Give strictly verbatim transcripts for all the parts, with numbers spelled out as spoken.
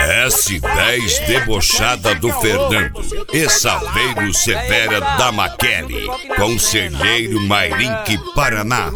S dez debochada do Fernando e Saveiro Severa da Maquele, Conselheiro Mairinque, Paraná.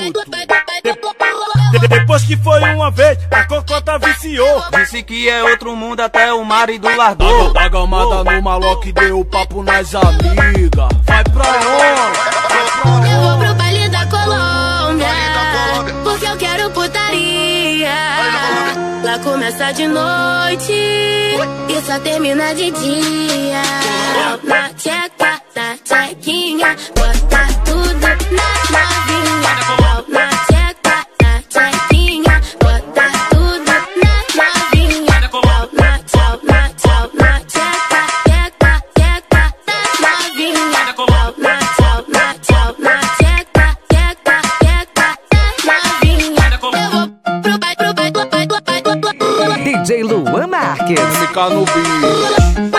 Depois que foi uma vez, a cocota viciou. Disse que é outro mundo, até o marido largou. Da gamada no maloque, deu papo nas amigas. Vai pra onde? Eu vou pro baile da Colômbia, porque eu quero putaria. Lá começa de noite e só termina de dia. Na tcheca, na tchequinha, bota tudo na novinha. Na tcheca, na tchequinha, bota tudo na novinha. Na tchau, na tchau, na tcheca, tcheca, tcheca, na novinha. Na tchau, na tchau, na tcheca, tcheca, tcheca, na novinha. Eu vou pro baile, pro baile, pro baile, pro baile, pro baile. D J Luan Marques. Ficar no bicho.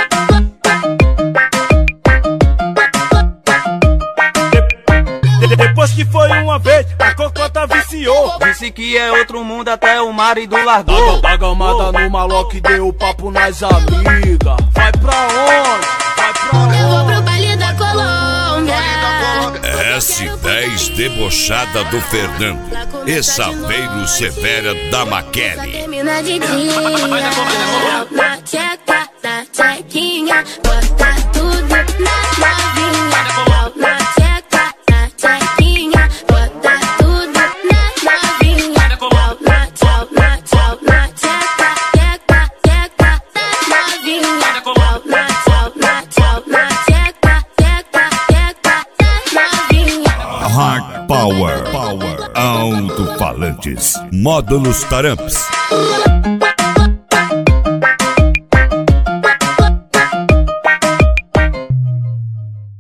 Depois que foi uma vez, a cocota viciou. Disse que é outro mundo, até o marido largou. Da gamada no maloque, deu papo nas amigas. Vai pra onde? Vai pra onde? Eu vou pro baile da Colômbia. S dez debochada do Fernando e Saveiro Severa da Maquele. Termina de dia. Na tcheca, na tchequinha, bota tudo na novinha. Na tcheca, na tchequinha, bota tudo na novinha. Na tchau, na tchau, na tcheca, tcheca, tcheca, na novinha. Na tchau, na tchau, na tcheca, tcheca, tcheca, na novinha. Hard Power, Power, Alto-Falantes, Módulos Taramps.